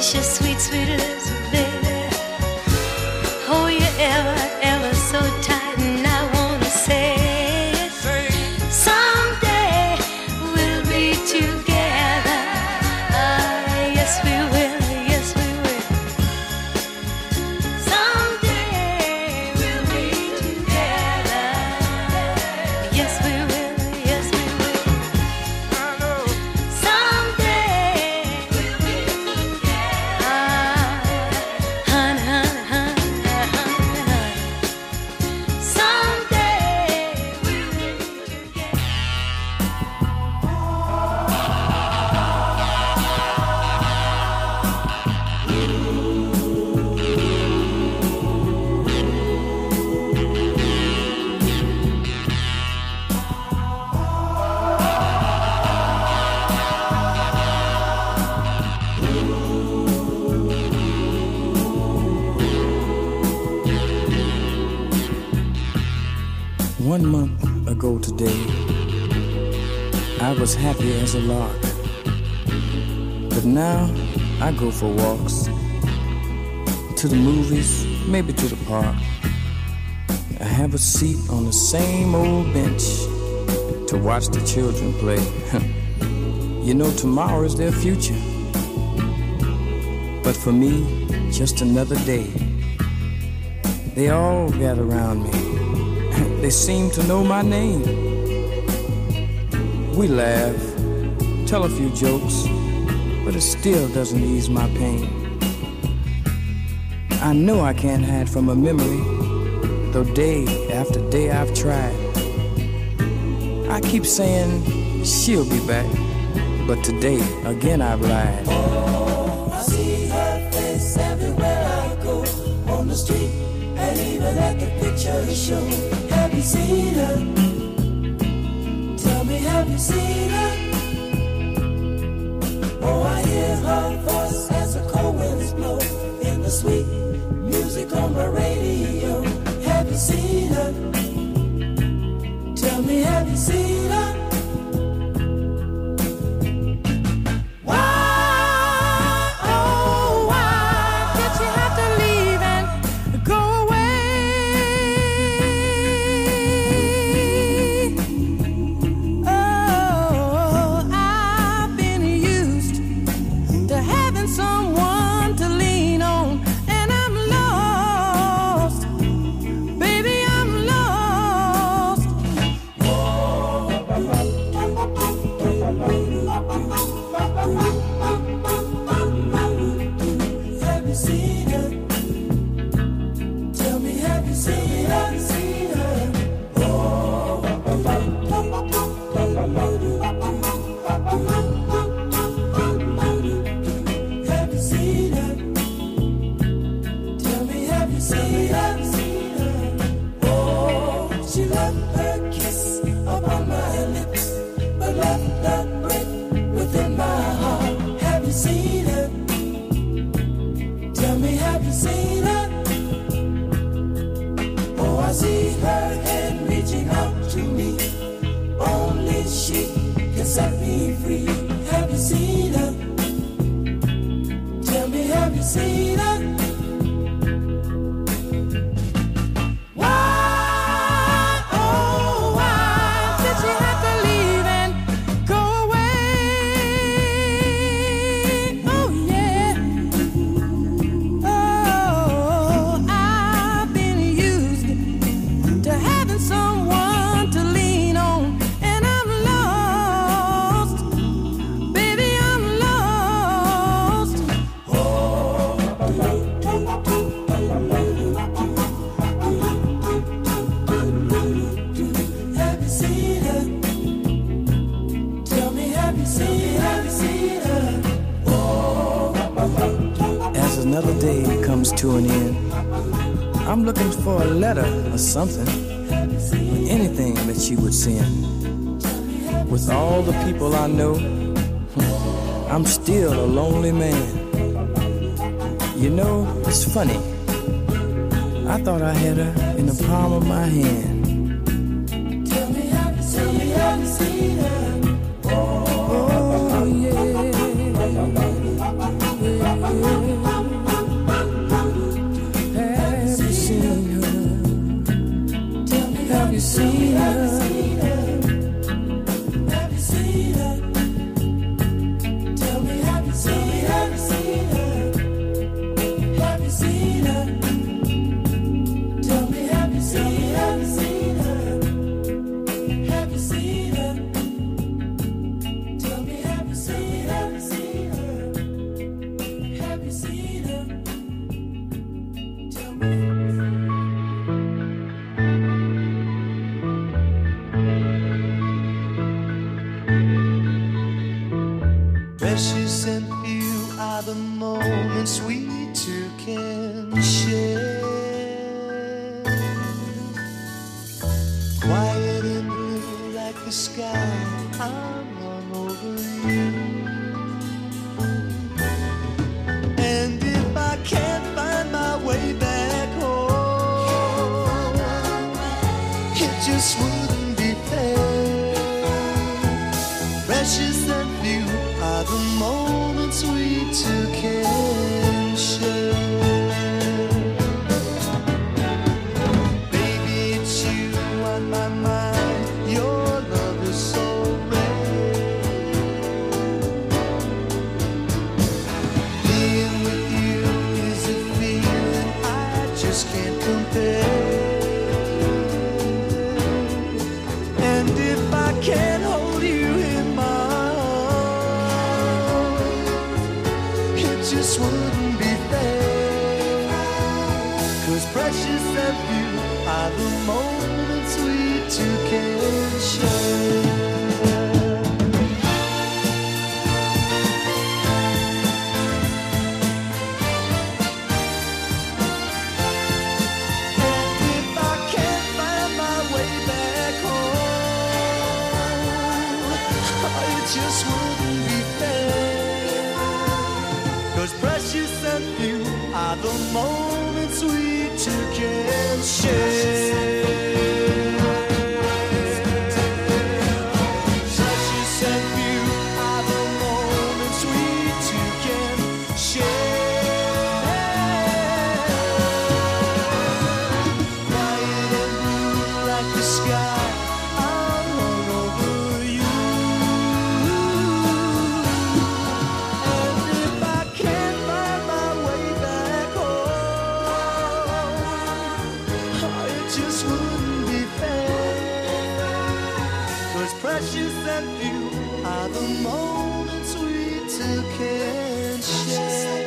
precious, sweet, sweet Elizabeth, baby. Oh, you're ever, ever so tight, and I wanna say it. Someday we'll be together. Yes, we will. Yes, we will. Someday we'll be together. Yes, we will. Yes, we will. Someday we'll be together. Honey, honey, honey, honey, honey. Someday we'll be together. One month ago today, I was happy as a lark. But now I go for walks, to the movies, maybe to the park. I have a seat on the same old bench to watch the children play. You know, tomorrow is their future. But for me, just another day. They all gather around me. They seem to know my name. We laugh, tell a few jokes, but it still doesn't ease my pain. I know I can't hide from a memory, though day after day I've tried. I keep saying she'll be back, but today again I've lied. Oh, I see her face everywhere I go, on the street and even at the picture show. Have you seen her? Tell me, have you seen her? Oh, I hear her voice as the cold winds blow in the sweet music on my radio. Have you seen her? Tell me, have you seen her? Another day comes to an end. I'm looking for a letter or something, or anything that she would send. With all the people I know, I'm still a lonely man. You know, it's funny. I thought I had her in the palm of my hand. Tell me, have you seen her? Oh, yeah. Precious and few are the moments we two can share. Quiet and blue like the sky, I'm all over you. And if I can't find my way back home, it just wouldn't be fair. Precious and few are the moments we two can share. Baby, it's you on my mind. Your love is so rare. Being with you is a feeling I just can't compare. And if I can't hold you in my arms, it just wouldn't be fair. 'Cause precious and few are the moments we two can share. And if I can't find my way back home, it just wouldn't be fair. 'Cause precious and few are the moments we two can share. Precious and few are the moments we two can share. Quiet and blue like the sky, I'm all over you. And if I can't find my way back home, it just wouldn't be fair. 'Cause precious and few are the moments we two can share.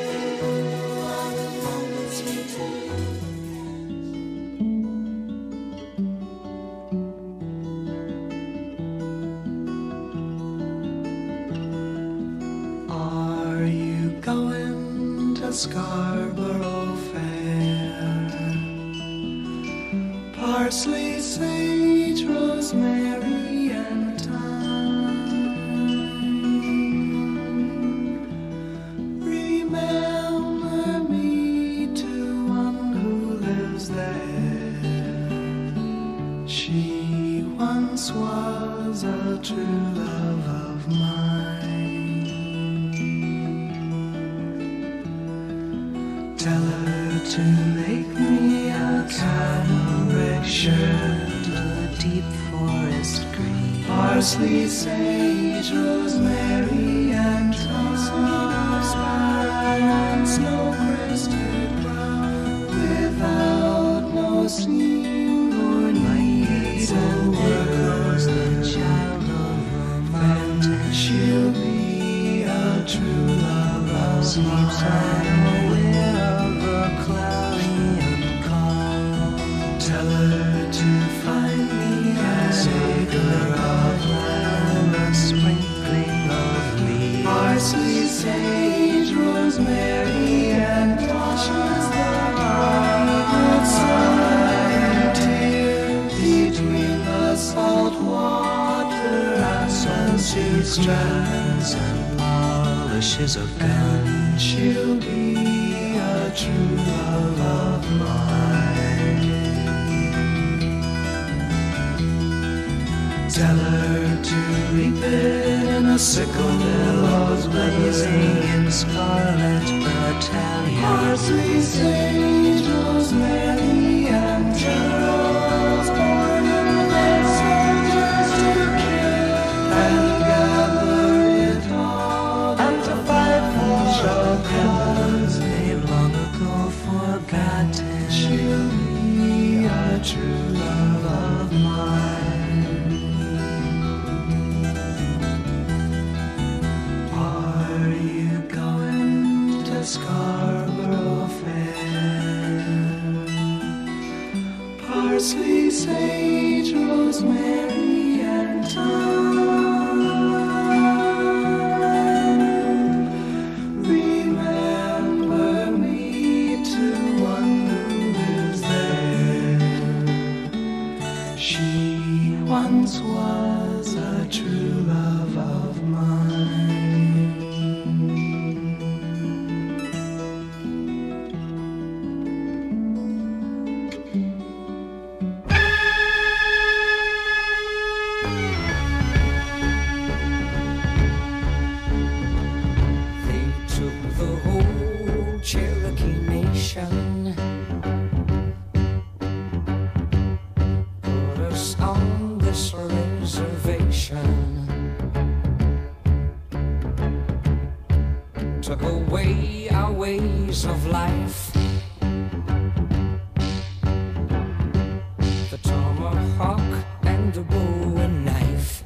Are you going to Scarborough Fair? Parsley, sage, rosemary, and thyme. Remember me to one who lives there. She once was a true love of mine. Tell her to make me a cambric shirt, a deep forest green, parsley, sage, rosemary, and thyme, and snow-crested brown, without no seam or need of words. the child of a mountain. She'll be a true love of Sleeps mine. unaware of a cloudy and calm. Tell her to find me an acre of land, A sprinkling of leaves, parsley, sage, rosemary, and thyme, sunlight here between the salt water and sunset strands and polishes of gun. she'll be a true love of mine. Tell her to reap it in a sickle, billows Blazing blazing in scarlet battalion, parsley, sage, rosemary, and geraniums, born in the soldiers to kill and gather it all and to fight for a cause. they've long ago forgotten. She'll be a true love of mine. Are you going to Scarborough Fair? away our ways of life. The tomahawk and the bowie knife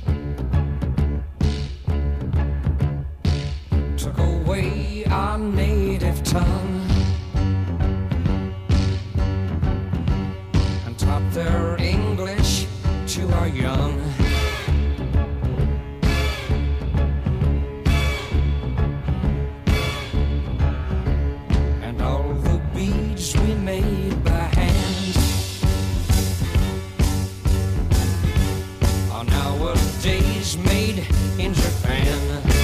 took away our native tongue and taught their English to our young. And all the beads we made by hand are nowadays made in Japan.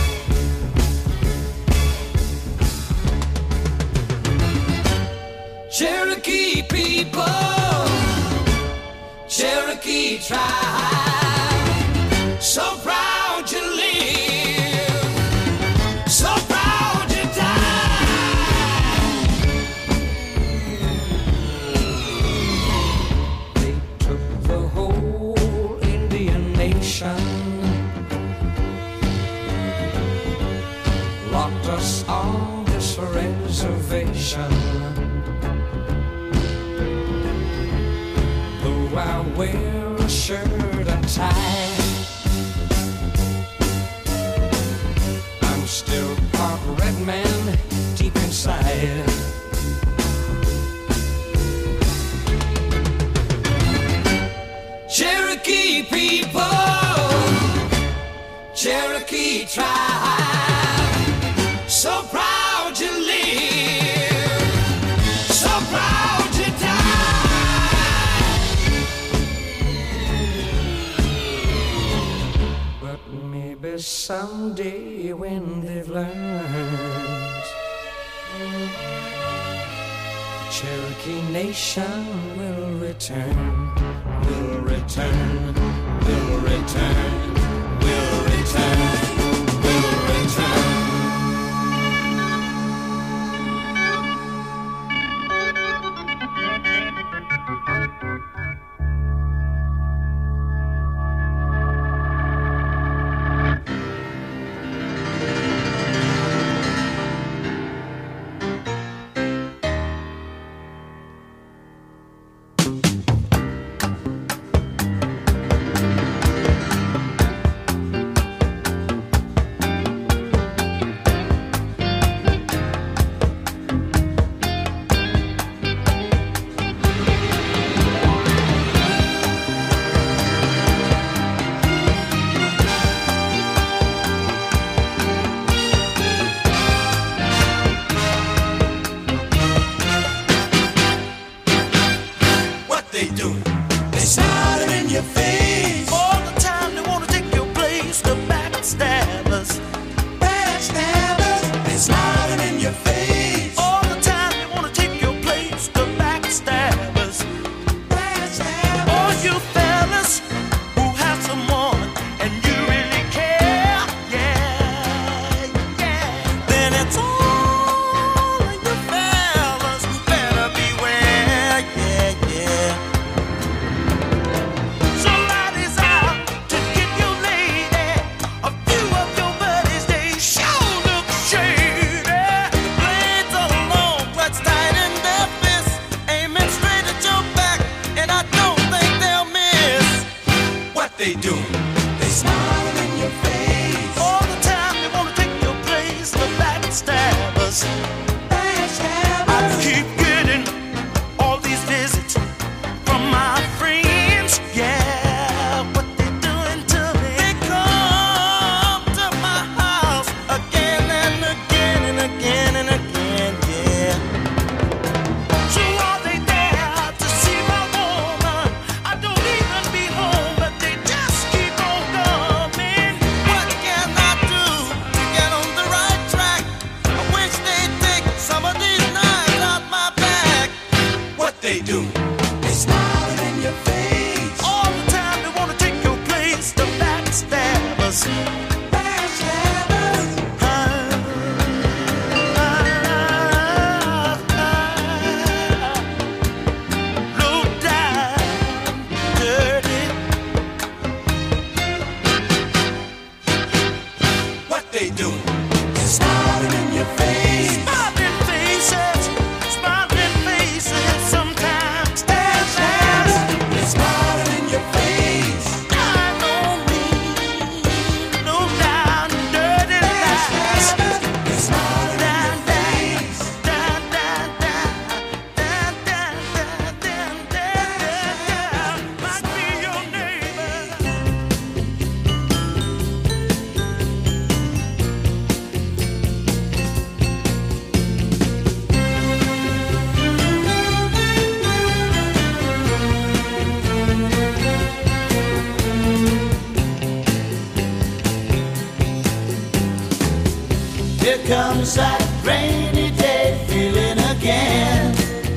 Cherokee people, Cherokee tribe, so proud you live, so proud you die. They took the whole Indian nation, locked us on this reservation. I wear a shirt and tie, I'm still part red man deep inside. Cherokee people, Cherokee tribe, so proud you live, so proud you die. Maybe someday when they've learned, the Cherokee nation will return, will return, will return, will return, will return. Some of these nights out my comes that rainy day feeling again.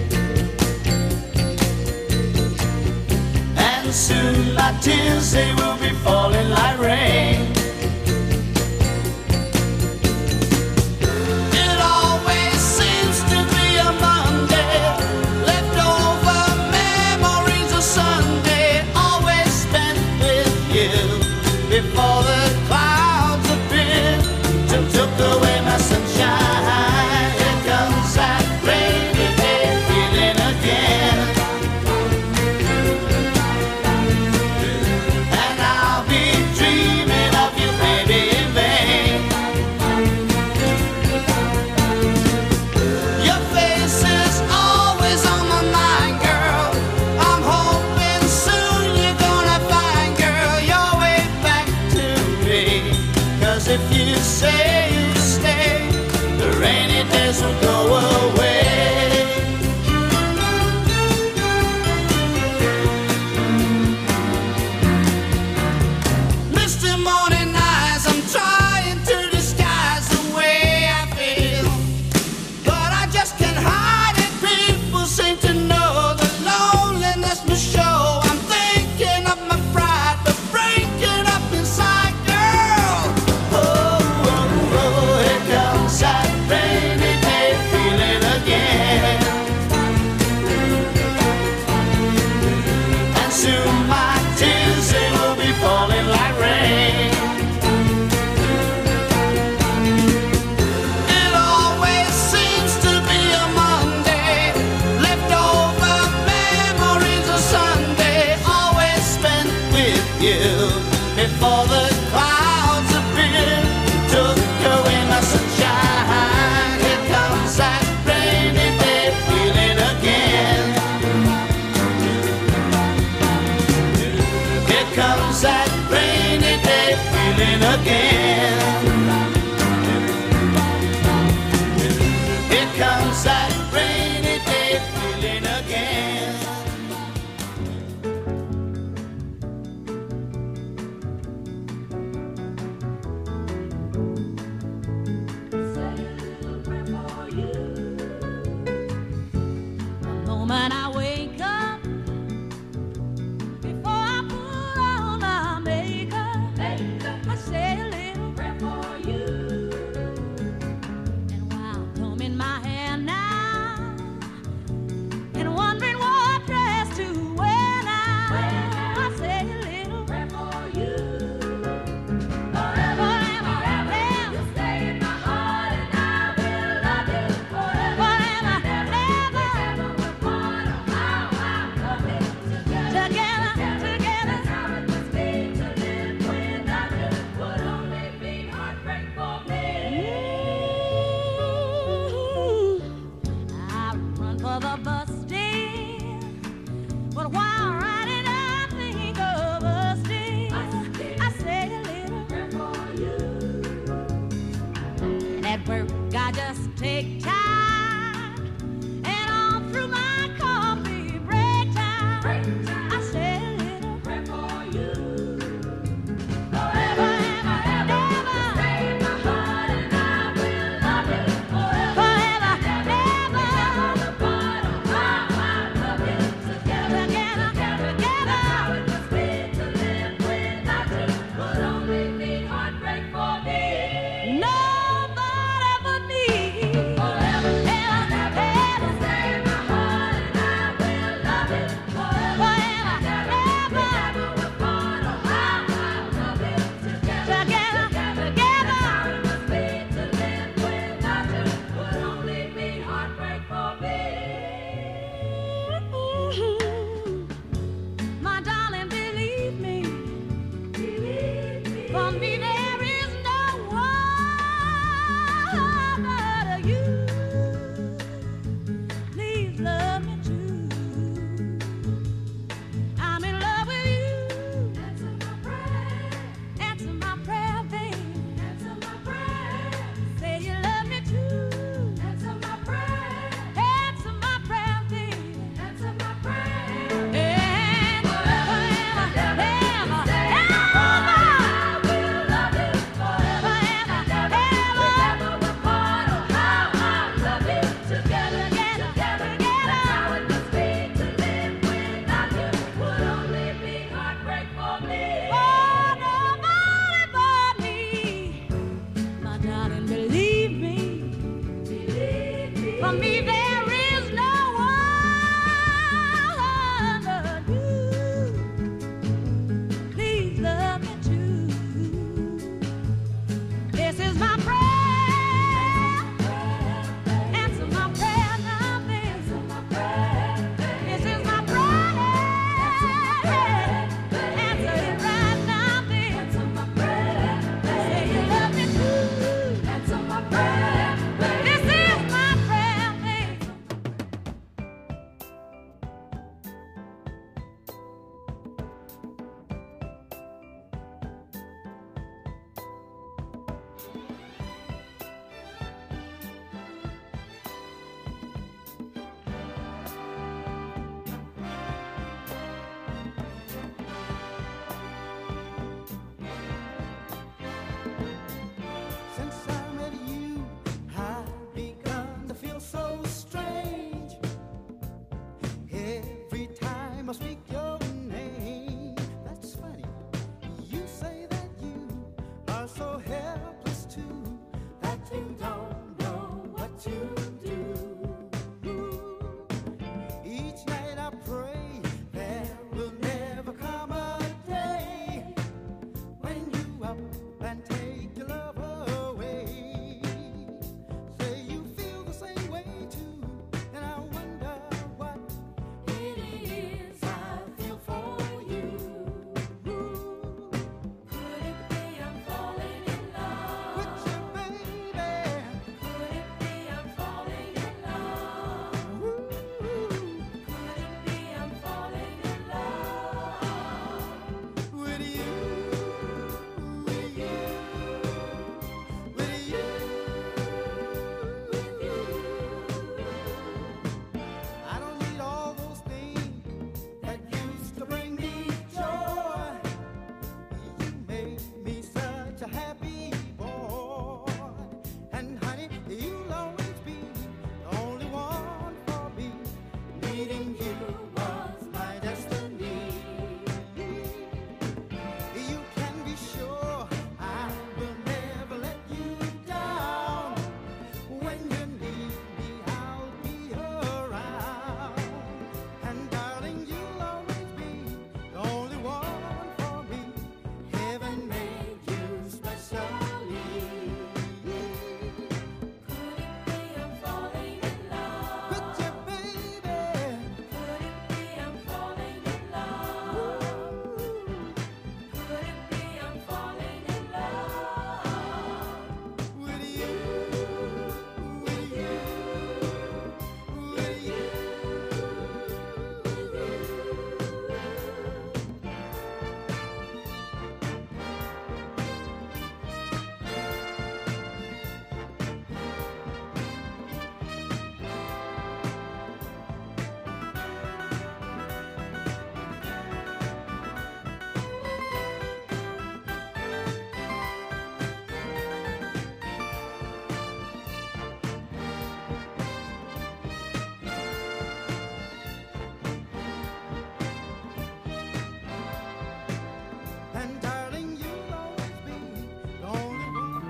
And soon my tears, they will be falling like rain. It always seems to be a Monday, leftover memories of Sunday, always spent with you before the clouds appear to took away my sunshine. Here comes that rainy day feeling again. And I'll be dreaming of you, baby, in vain. Your face is always on my mind, girl. I'm hoping soon you're gonna find, girl, your way back to me. 'Cause if you say you stay, the rainy days will go away. Misty morning eyes, I'm trying to disguise the way I feel, but I just can't hide it. People seem to know the loneliness must show. I'm thinking of my pride, but breaking up inside, girl. Oh, oh, oh, here comes that rainy day feeling again. And soon my tears, they will be falling like rain. It always seems to be a Monday, leftover memories of Sunday, always spent with you before the clouds appear, took away my sunshine. Here comes that rainy day feeling again. Here comes that rainy day feeling again. Here comes that rainy day feeling again. The moment I wake up, before I put on my makeup, I say a little prayer for you. And while combing my hair now, and wondering what dress to wear now, I say a little prayer for you. Forever, forever, you stay in my heart, and I will love you forever, never, never will part. How I love it together, together. That's how it must be to live without you. Would only be heartbreak for me. I run for the bus stand, but while riding I think of us still. I say a little prayer for you. And at work I just take time, and all through my coffee break time, I say a little prayer for you. Forever, ever, ever, stay in my heart, and I will love you forever, never, never part. How I love you together, together. That's how it must be to live without you. Would only be heartbreak for me. Nobody but me. Forever. Since I met you, I've begun to feel so strange. Every time I speak your name, that's funny. You say that you are so helpless too, that you don't know what to do. Each night I pray there will never come a day when you up and take your love away. Say you feel the same way too, and I wonder what it is I feel for you. Could it be I'm falling in love with you, baby? Could it be I'm falling in love? Could it be I'm falling in love with you? With you, with you, with you. I don't need all those things that used to bring me joy. You made me such a happy boy. And honey, you'll always be the only one for me. Meeting you was my destiny. You can be sure I will never let you down. When you need me, I'll be around. And darling, you'll always be the only one for me. Heaven made you specially. Could it be I'm falling in love with you, baby? Could it be I'm falling in love? Could it be I'm falling in love with you, with you, with you, with you? And darling, you'll always be the only one.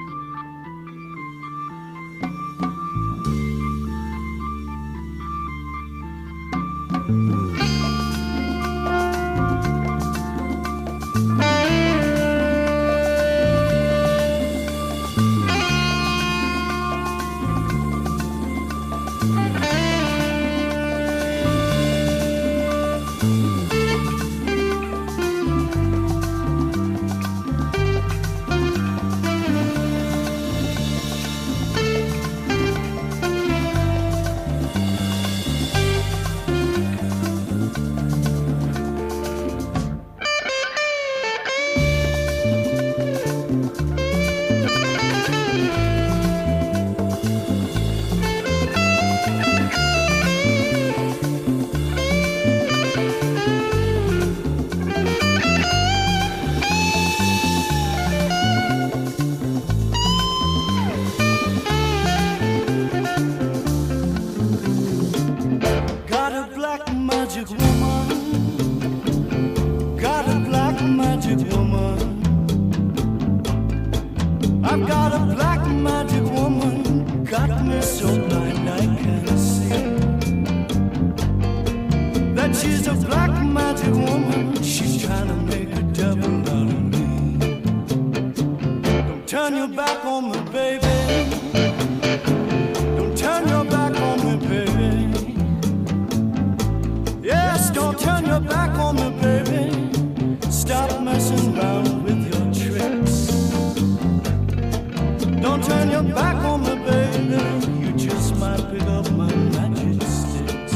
Got a black magic woman. Got a black magic woman. I've got a black magic woman. Got me so blind I can't see that she's a black magic woman. She's trying to make a devil out of me. Don't turn your back on me, baby. Don't turn your back on me, baby. Yes, don't turn your back on me, baby. Stop messing around with your tricks. Don't turn your back on me, baby. You just might pick up my magic sticks.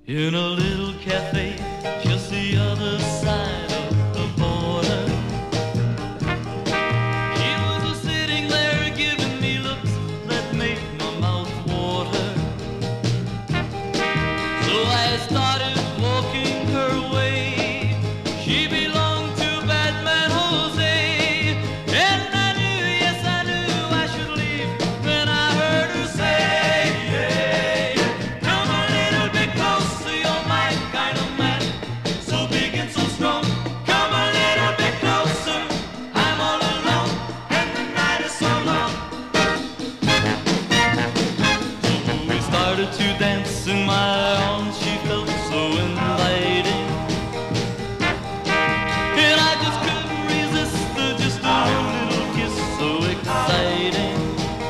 in a little cafe just the other side of the border. She was sitting there giving me looks that made my mouth water. So I started walking her way. She belonged to Batman Jose, and I knew, yes I knew I should leave. Then I heard her say, yeah, come a little bit closer, you're my kind of man, so big and so strong. Come a little bit closer, I'm all alone, and the night is so long. So we started to dance in my arms, she felt so inviting. And I just couldn't resist her, just a little kiss so exciting.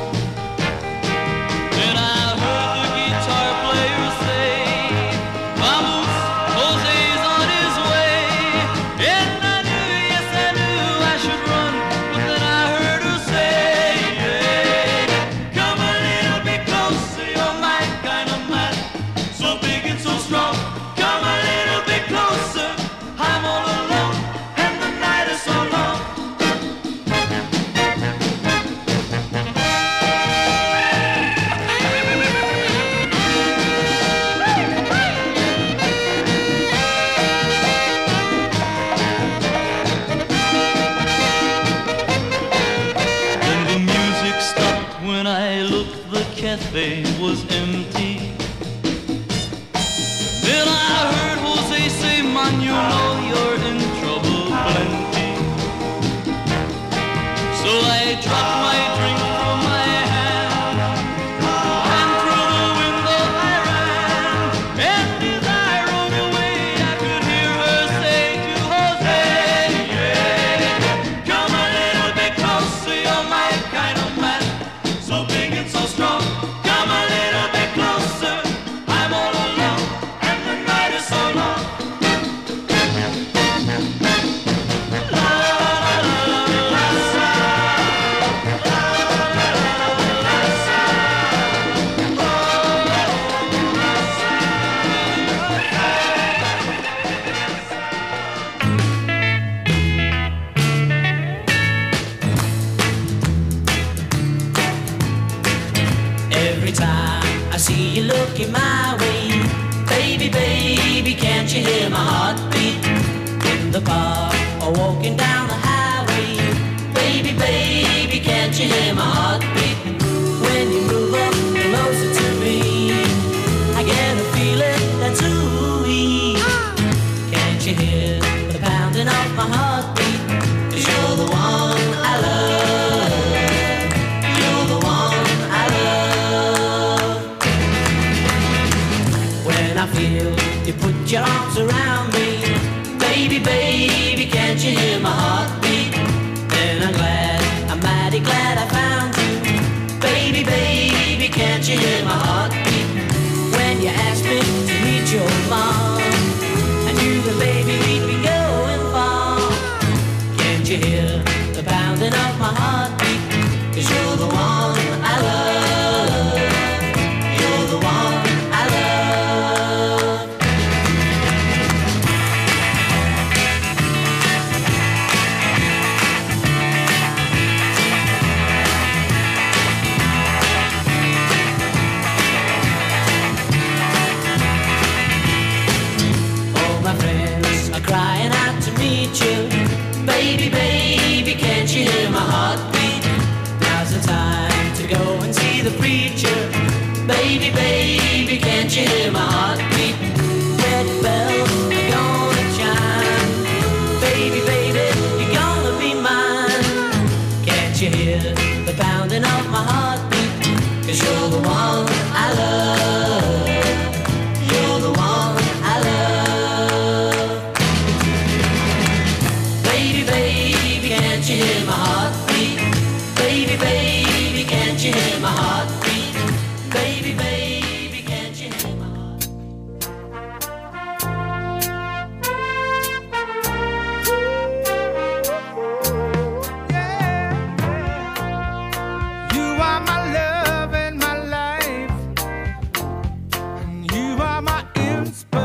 Then I heard the guitar player say, vamos, Jose's on his way. And I knew, yes I knew I should run, but then I heard her say, yeah, come a little bit closer, you're my kind of man, so big and so strong. Come a little bit closer, I'm all alone, and the night is so long. Then the music stopped when I looked, the cafe was empty. Then I heard Jose say, man, you know you're in trouble plenty. So I dropped my drink from my hand, and through the window I ran. And as I rode away, I could hear her say to Jose, yeah, come a little bit closer, you're my kind of man, so big and so strong. Come a little bit closer, I'm all alone, and the night is so long. Every time I see you looking my way, baby, baby, can't you hear my heartbeat? In the park or walking down the highway, baby, baby, can't you hear my heartbeat? When you move up closer to me, I get a feeling that's ooey. Can't you hear the pounding of my heartbeat? 'Cause you're the one I love. You're the one I love. When I feel you put your arms around me, baby, baby, can't you hear my heartbeat? Then I'm mighty glad I found you, baby, baby, can't you hear my heartbeat? When you asked me to meet your mom, I knew that baby we'd be going far. Can't you hear the pounding of my heartbeat? 'Cause you're the one I love. You're the one I love. All my friends are crying out to meet you, baby, baby, can't you hear my heartbeat? Now's the time to go and see the preacher, baby, baby, can't you hear my heartbeat? Wedding bells are gonna chime, baby, baby, you're gonna be mine. Can't you hear the pounding of my heartbeat? 'Cause you're the one I love. You're the one I love. Baby, baby, can't you hear my heartbeat? Baby, baby, can't you hear my heartbeat? Baby, baby, can't you hear my heartbeat? You are my love and my life, and you are my inspiration.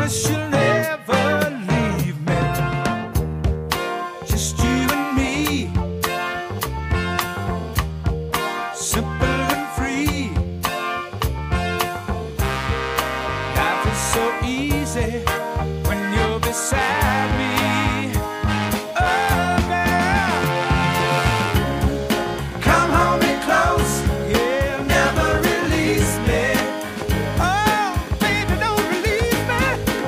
promise you'll never leave me. Just you and me, simple and free. Life is so easy when you're beside me. Oh, girl, come hold me close, yeah, never release me. Oh, baby, don't release me.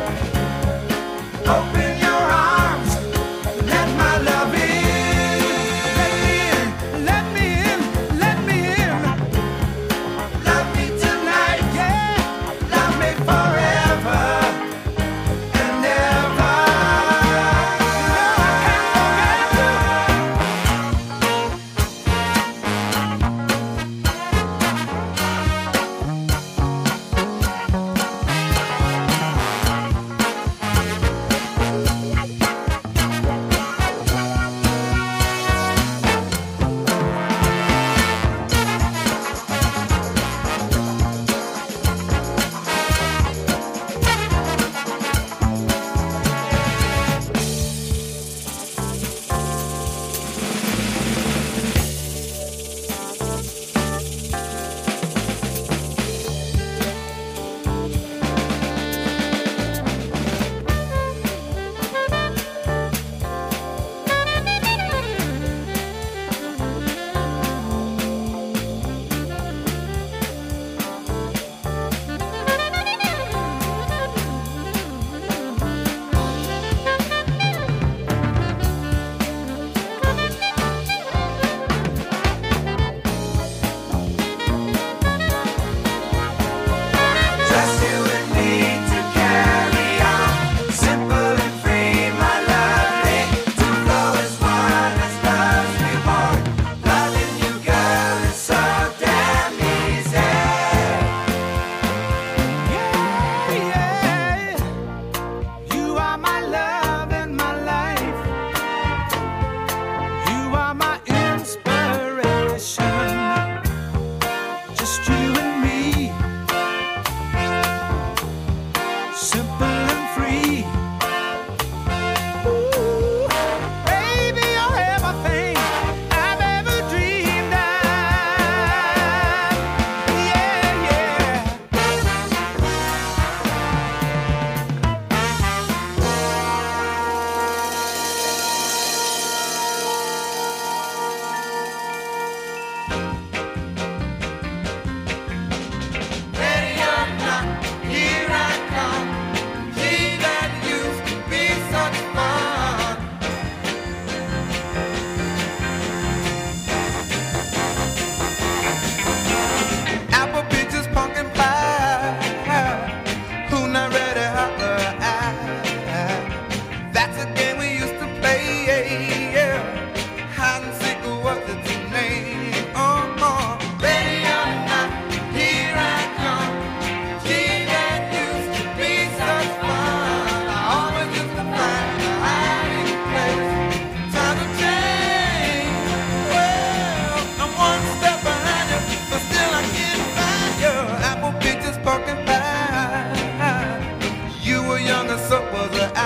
Open your arms, let my love in. Let me in, let me in, let me in. Love me tonight, yeah, love me forever and ever. Just you and me to carry on, simple and free, my lovely. To flow as one as love's reward. Loving you, girl, is so damn easy. Yeah, yeah. You are my love and my life. You are my inspiration. Just you and me, simple and free. Ooh, baby, you're everything I've ever dreamed of. Yeah, yeah. Ready or not, here I come. Gee, that used to be such fun. Apple peaches, pumpkin pie. Who not ready? That's a game we used to play. Yeah. Hide and seek was its name. Ready or not, here I come. Gee, that used to be such fun. I always used to find a hiding place. Time to change. Well, I'm one step behind you, but still I can't find you. Apple peaches, pumpkin pie. You were young and so was I.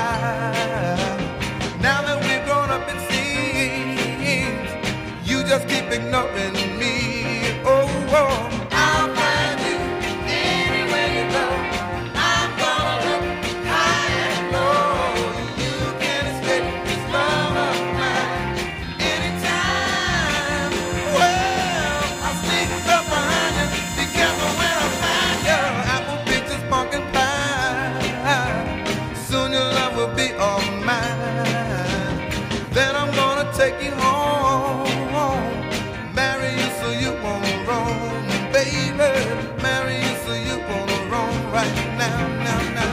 Now that we've grown up, it seems you just keep ignoring me. Oh, I'll find you anywhere you go. I'm gonna look high and low. You can't escape this love of mine anytime. Well, I'll sneak up behind you. Be careful when I find you. Apple peaches, pumpkin pie. Soon your love will be all mine. Then I'm gonna take you home. Marry you so you won't roam, baby. Marry you so you won't roam right now, now, now.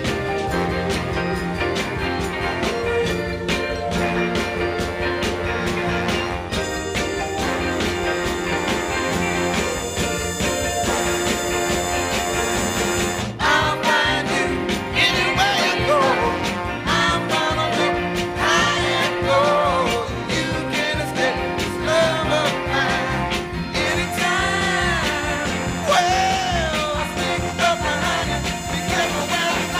I'll find you anywhere you go. I'm gonna look high and low. You can't escape this love of mine anytime. Well, I sneak up behind you. Be careful when I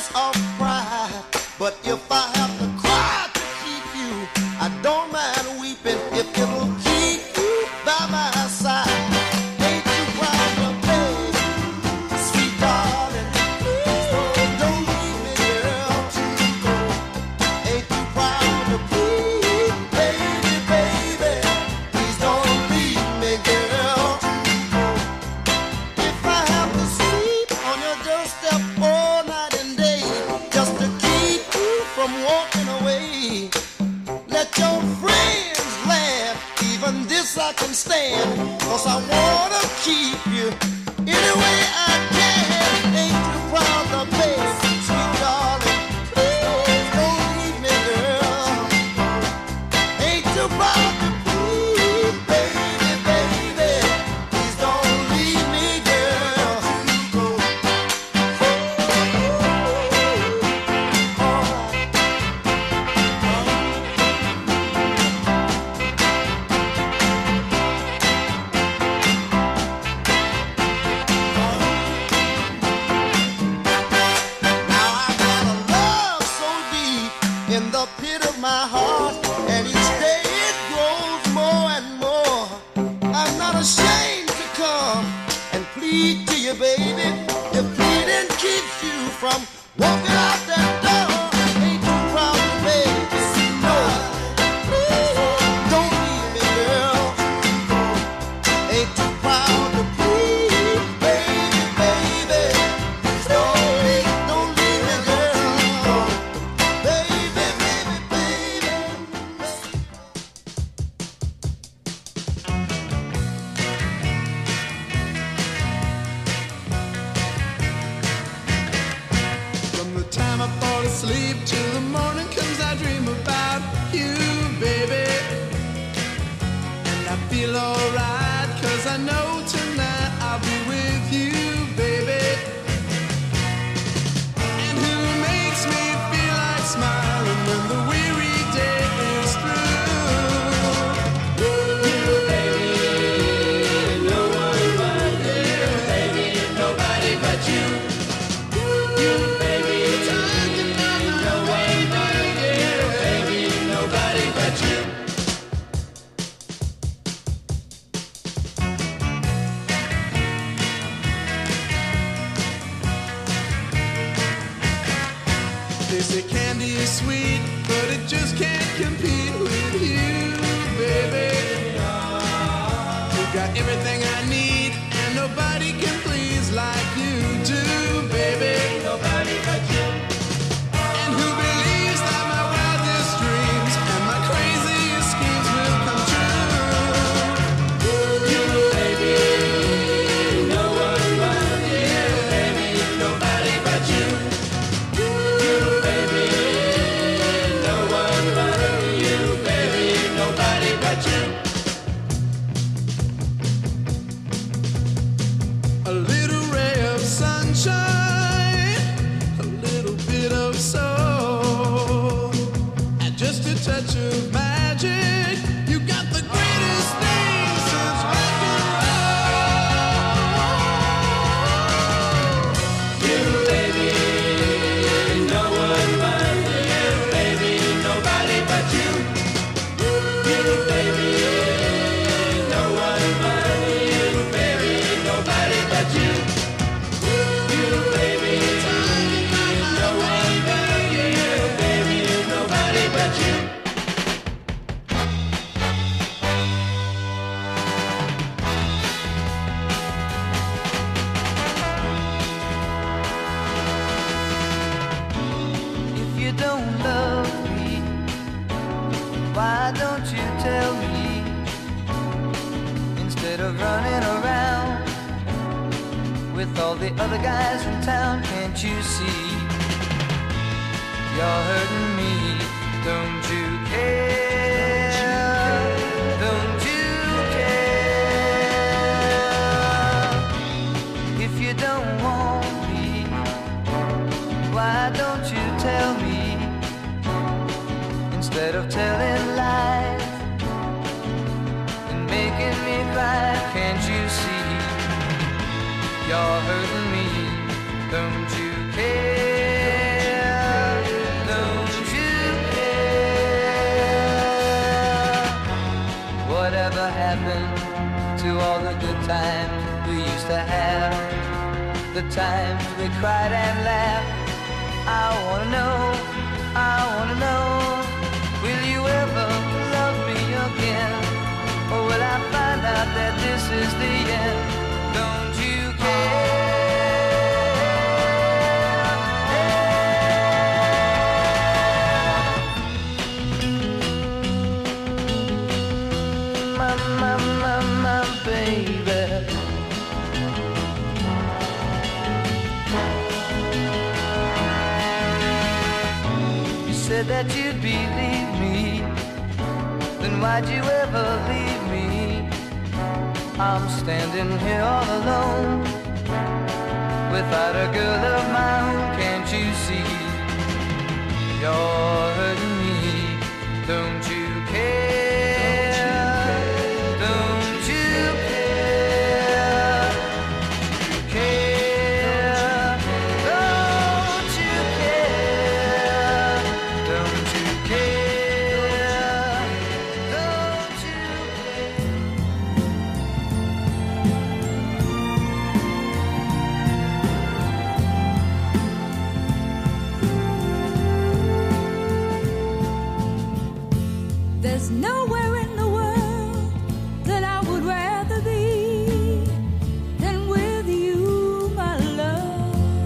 tears of pride. But if I have to cry to keep you, I don't mind weeping if it'll keep you by my side. Ain't you proud of me, sweet darling? Please don't leave me, girl. Ain't you proud of me, baby, baby? Please don't leave me, girl. If I have to sleep on your doorstep all night and day, just to keep you from walking away, let your friends laugh, even this I can stand, 'cause I wanna keep you any way I can. Ain't you proud of me, sweet darling? Please don't leave me, girl. Ain't you proud of me, baby, baby? Please don't leave me, girl. Now I got a love so deep in the pit of my heart, and each day it grows more and more. I'm not ashamed to come and plead to you, baby. If pleading keeps you from walking out that door, ain't you proud of me? No, please don't leave me, girl. Ain't you proud of me, baby, baby? Don't leave me, girl. Baby, baby, baby. From the time I fall asleep till the morning comes, I dream about you, baby. And I feel alright, 'cause I know tonight I'll be with you, baby. And who makes me feel like smiling when the weary day is through? You, baby, no one but you, baby, nobody but you. You, baby, no one but you, baby, nobody but you. They say candy is sweet, but it just can't compete with you, baby. You got everything I need, and nobody can please like you do, baby. Nobody but you. And who believes that my wildest dreams and my craziest schemes will come true? You, baby, no one but you, baby, nobody but you. You, baby, no one but you, baby, nobody but you. A little ray of sunshine, a little bit of soul, and just a touch of magic. You got the greatest thing since rock and roll. You, baby, no one but you, baby, nobody but you. You, baby, no one but you, baby, nobody but you. You, baby, no one but you, baby, nobody but you. If you don't love me, why don't you tell me? Instead of running around with all the other guys in town, can't you see? You're hurting me, don't you care? Don't you care? If you don't want me, why don't you tell me? Instead of telling lies and making me cry, can't you see? You're hurting me, don't you care? times we used to have, the times we cried and laughed. I wanna know, will you ever love me again? Or will I find out that this is the end? Don't you care? My baby. You said that you'd believe me, then why'd you ever leave me? I'm standing here all alone, without a girl of my own. Can't you see you're hurting me? Don't you care? There's nowhere in the world that I would rather be than with you, my love.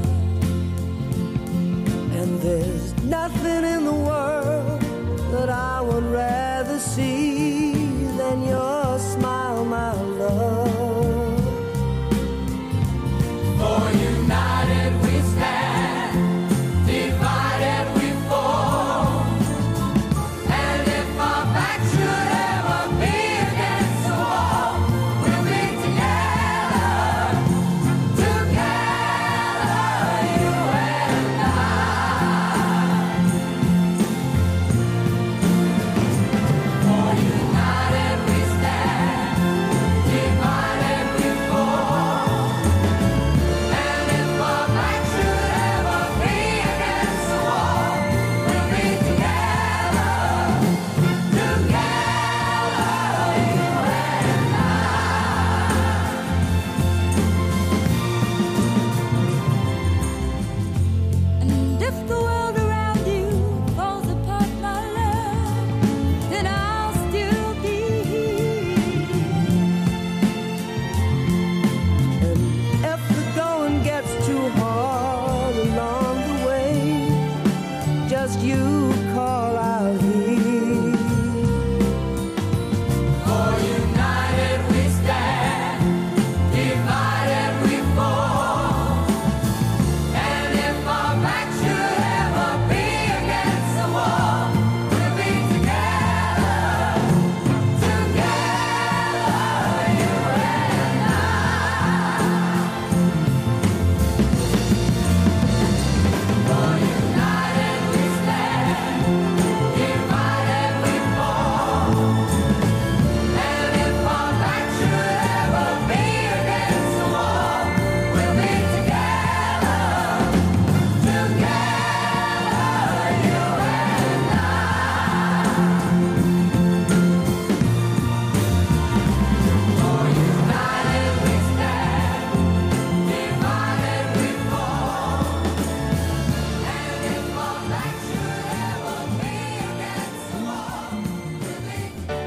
And there's nothing in the world that I would rather see than your smile, my love. For united we stand, divided we fall. And if our back should ever be against the wall, we'll be together, you and I. For united we stand, divided we fall. And if our back should ever be against the wall, we'll be together, you and I. And if the world around you falls apart, my love, then I'll still be here. And if the going gets too hard along the way, just you call out here. For united we stand, divided we fall. And if our back should ever be against the wall, we'll be together, you and I. For united we stand, divided we fall. And if our back should ever be against the wall, we'll be together, you and I. For united we stand, divided we fall. And if our back should ever be against the wall, we'll be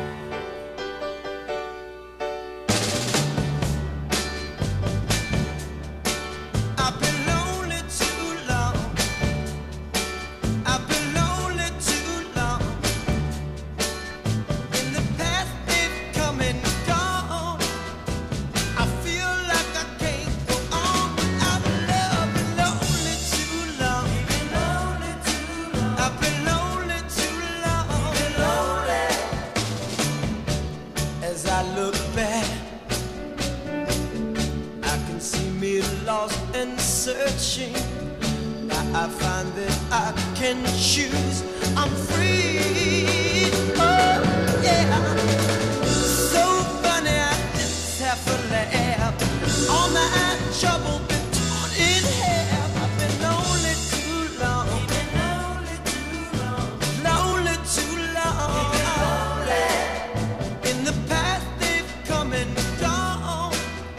I've been lonely too long. I've been lonely too long. In the past they've come and gone. I feel like I can't go on without love. Been lonely too long. I've been lonely too long. As I look back, I can see me lost and searching. Now I find that I can choose. I'm free. Oh, yeah. So funny, I just have to laugh. All my trouble been torn in half. I've been lonely too long. Lonely too long. In the past they've come and gone.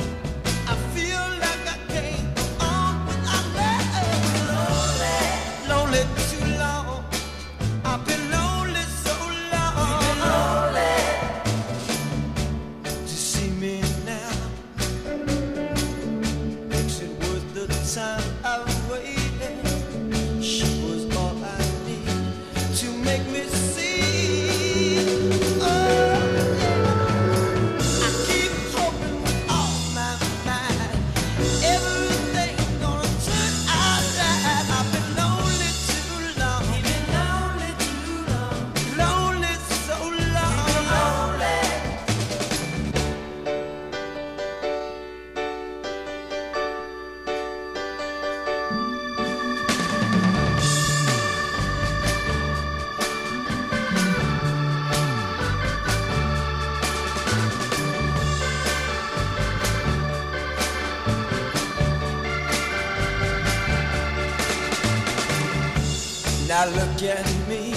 time I waited, she was all I need to make me see. Oh, I keep hoping with all my mind, everything gonna turn out right. I've been lonely too long, lonely so long. Now look at me,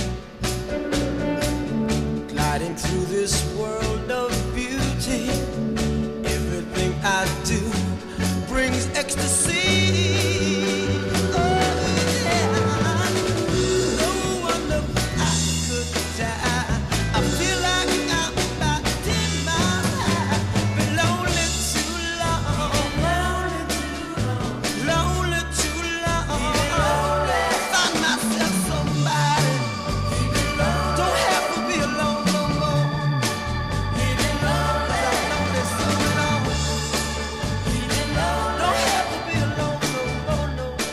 gliding through this world of beauty. Everything I do brings ecstasy. Oh, yeah. No wonder I could die. I feel like I'm about to take my life. Been lonely too long, lonely too long. Find myself somebody. Don't have to be alone no more. 'Cause I'm lonely so long. Don't have to be alone no more, no more.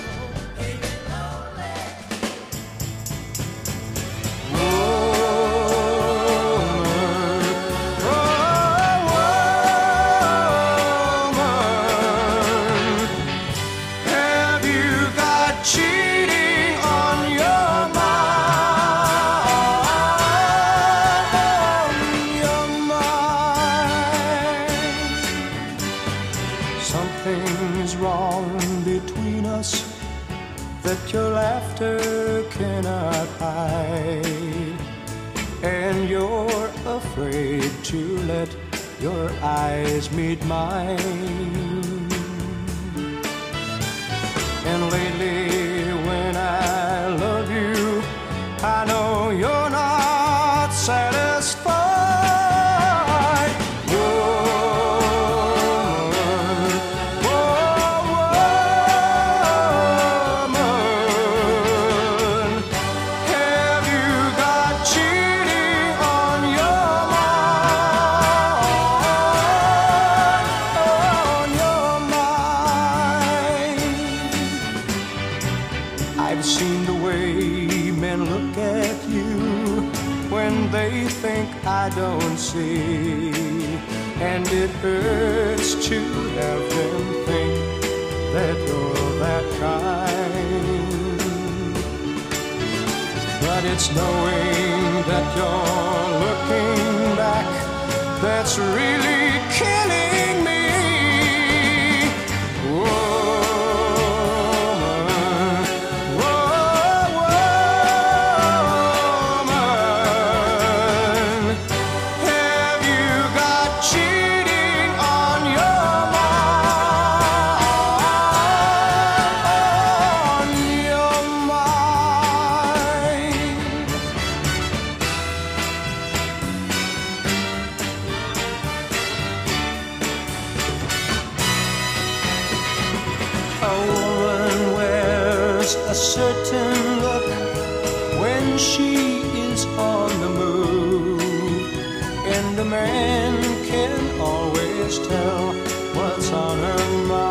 Have you got cheating on your mind? Something's wrong between us that your laughter cannot hide, and you're afraid to let your eyes meet mine. And lately when I love you, I know you're not satisfied. Woman, woman, have you got cheating on your mind? On your mind. I've seen the way men look at you when they think I don't see, and it hurts to have them think that you're that kind. But it's knowing that you're looking back that's really killing me. Woman, woman, have you got cheating on your mind? On your mind. A woman wears a certain look when she is on the move, and a man can always tell what's on her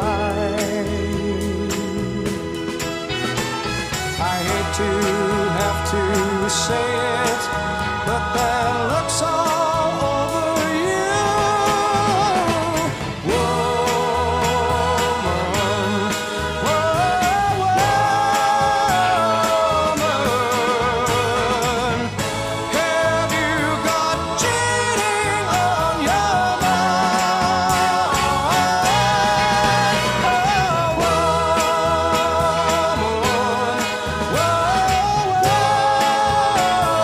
mind. I hate to have to say it, but that looks all over you. Woman, woman, have you got cheating on your mind?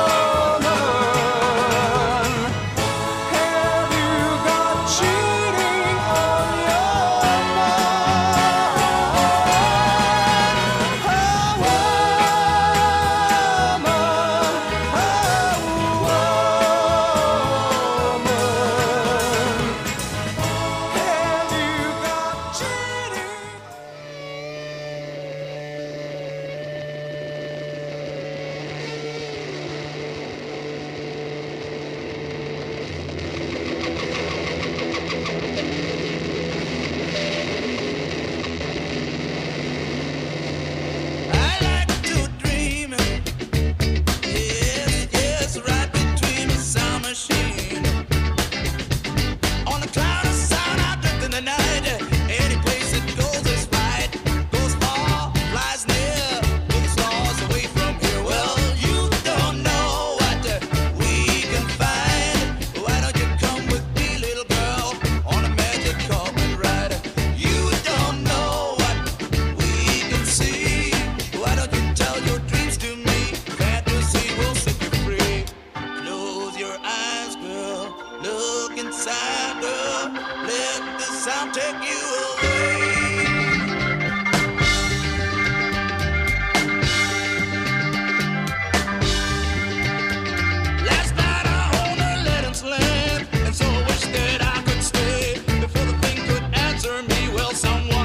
Last night I owned a Letton's land, and so I wish that I could stay before the thing could answer me. Well, someone